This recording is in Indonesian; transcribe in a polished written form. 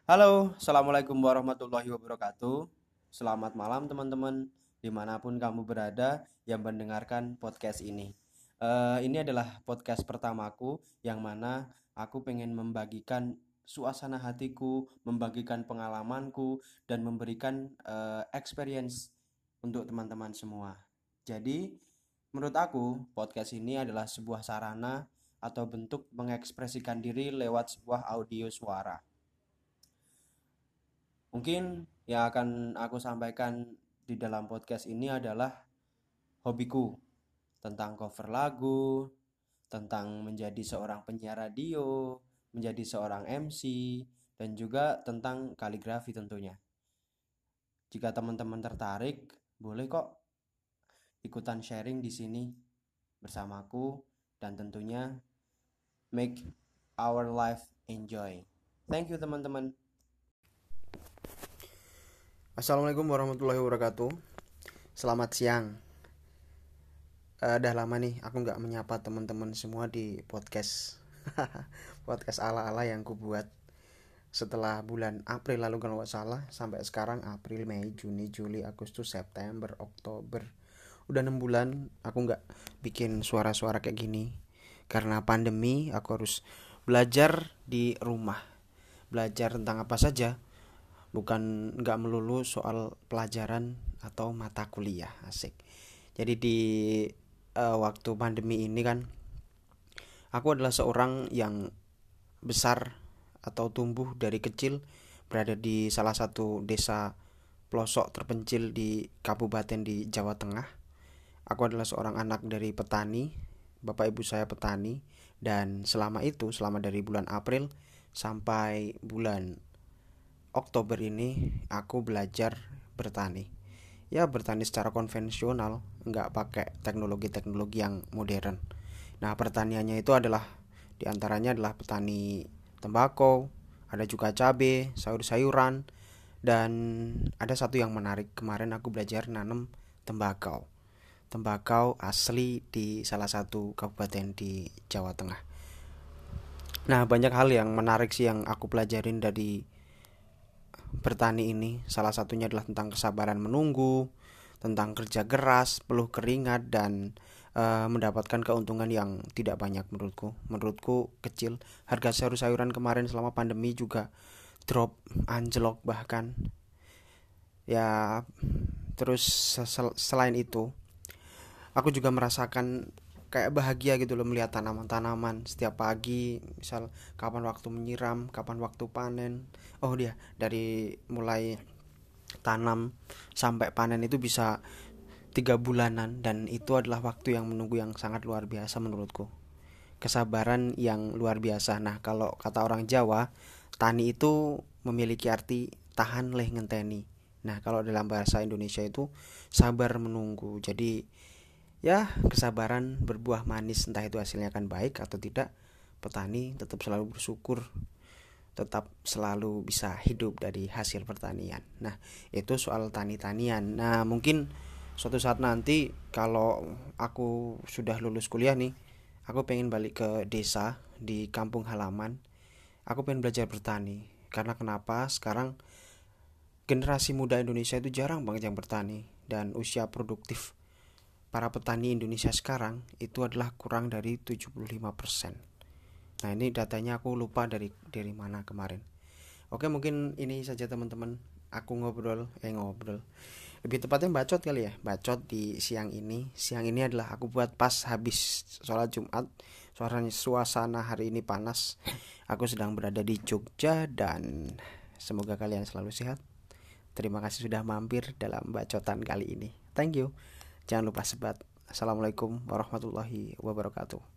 Halo, Assalamualaikum warahmatullahi wabarakatuh. Selamat malam teman-teman, dimanapun kamu berada yang mendengarkan podcast ini. Ini adalah podcast pertamaku yang mana aku pengen membagikan suasana hatiku, membagikan pengalamanku, dan memberikan experience untuk teman-teman semua. Jadi, menurut aku, podcast ini adalah sebuah sarana atau bentuk mengekspresikan diri lewat sebuah audio suara. Mungkin yang akan aku sampaikan di dalam podcast ini adalah hobiku tentang cover lagu, tentang menjadi seorang penyiar radio, menjadi seorang MC, dan juga tentang kaligrafi tentunya. Jika teman-teman tertarik, boleh kok ikutan sharing di sini bersamaku dan tentunya make our life enjoy. Thank you teman-teman. Assalamualaikum warahmatullahi wabarakatuh. Selamat siang. Udah lama nih aku nggak menyapa teman-teman semua di podcast podcast ala-ala yang ku buat setelah bulan April lalu kalau nggak salah sampai sekarang April, Mei, Juni, Juli, Agustus, September, Oktober. Udah 6 bulan aku nggak bikin suara-suara kayak gini karena pandemi. Aku harus belajar di rumah, belajar tentang apa saja, bukan nggak melulu soal pelajaran atau mata kuliah. Asik. Jadi di waktu pandemi ini kan aku adalah seorang yang besar atau tumbuh dari kecil berada di salah satu desa pelosok terpencil di kabupaten di Jawa Tengah. Aku adalah seorang anak dari petani, bapak ibu saya petani, dan selama dari bulan April sampai bulan Oktober ini aku belajar bertani. Ya bertani secara konvensional, nggak pakai teknologi-teknologi yang modern. Nah pertaniannya itu adalah diantaranya adalah petani tembakau, ada juga cabai, sayur-sayuran, dan ada satu yang menarik, kemarin aku belajar nanam tembakau. Tembakau asli di salah satu kabupaten di Jawa Tengah. Nah banyak hal yang menarik sih yang aku pelajarin dari bertani ini. Salah satunya adalah tentang kesabaran menunggu, tentang kerja keras, peluh keringat, dan mendapatkan keuntungan yang tidak banyak menurutku kecil. Harga sayur-sayuran kemarin selama pandemi juga drop, anjlok bahkan. Ya terus selain itu aku juga merasakan kayak bahagia gitu loh melihat tanaman-tanaman setiap pagi, misal kapan waktu menyiram, kapan waktu panen. Oh dia dari mulai tanam sampai panen itu bisa 3 bulanan, dan itu adalah waktu yang menunggu yang sangat luar biasa menurutku, kesabaran yang luar biasa. Nah kalau kata orang Jawa, tani itu memiliki arti tahan leh ngenteni. Nah kalau dalam bahasa Indonesia itu sabar menunggu. Jadi ya kesabaran berbuah manis, entah itu hasilnya akan baik atau tidak, petani tetap selalu bersyukur, tetap selalu bisa hidup dari hasil pertanian. Nah itu soal tani-tanian. Nah mungkin suatu saat nanti kalau aku sudah lulus kuliah nih, aku pengen balik ke desa di kampung halaman. Aku pengen belajar bertani. Karena kenapa? Sekarang generasi muda Indonesia itu jarang banget yang bertani, dan usia produktif para petani Indonesia sekarang itu adalah kurang dari 75%. Nah ini datanya aku lupa dari mana kemarin. Oke mungkin ini saja teman-teman. Aku ngobrol. Lebih tepatnya bacot kali ya. Bacot di siang ini. Siang ini adalah aku buat pas habis sholat Jumat. Suasana hari ini panas. Aku sedang berada di Jogja dan semoga kalian selalu sehat. Terima kasih sudah mampir dalam bacotan kali ini. Thank you. Jangan lupa sebat. Assalamualaikum warahmatullahi wabarakatuh.